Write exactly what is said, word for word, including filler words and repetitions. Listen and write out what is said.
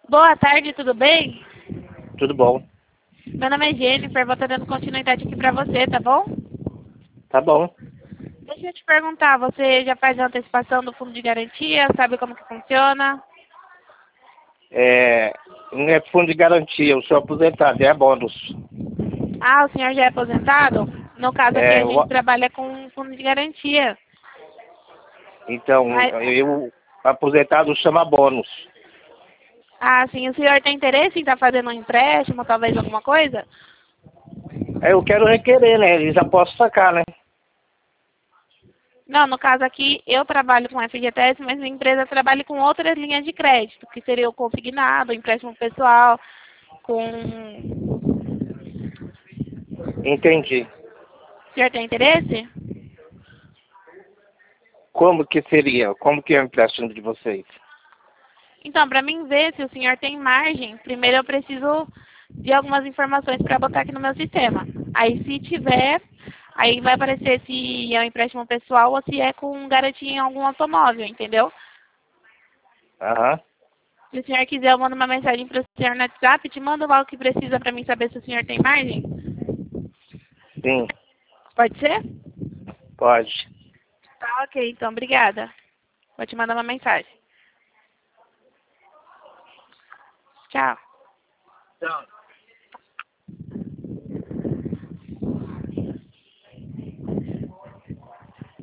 Boa tarde, tudo bem? Tudo bom. Meu nome é Jennifer, vou estar dando continuidade aqui pra você, tá bom? Tá bom. Deixa eu te perguntar, você já faz a antecipação do fundo de garantia? Sabe como que funciona? É, não é fundo de garantia, eu sou aposentado, é bônus. Ah, o senhor já é aposentado? No caso aqui É, a gente eu- trabalha com fundo de garantia. então, Mas, eu aposentado chama bônus. ah, sim, o senhor tem interesse em estar fazendo um empréstimo, talvez alguma coisa? Aí eu quero requerer, né? Eles já posso sacar, né? Não, no caso aqui eu trabalho com F G T S, mas minha empresa trabalha com outras linhas de crédito, que seria o consignado, o empréstimo pessoal, com... Entendi. O senhor tem interesse? Como que seria? Como que é o empréstimo de vocês? Então, para mim ver se o senhor tem margem, primeiro eu preciso de algumas informações para botar aqui no meu sistema. Aí, se tiver, aí vai aparecer se é um empréstimo pessoal ou se é com garantia em algum automóvel, entendeu? Aham. Se o senhor quiser, eu mando uma mensagem para o senhor no WhatsApp, te mando lá o que precisa para mim saber se o senhor tem margem. Sim, Pode ser? pode. Tá, ok, então, obrigada. Vou te mandar uma mensagem. Tchau. Então.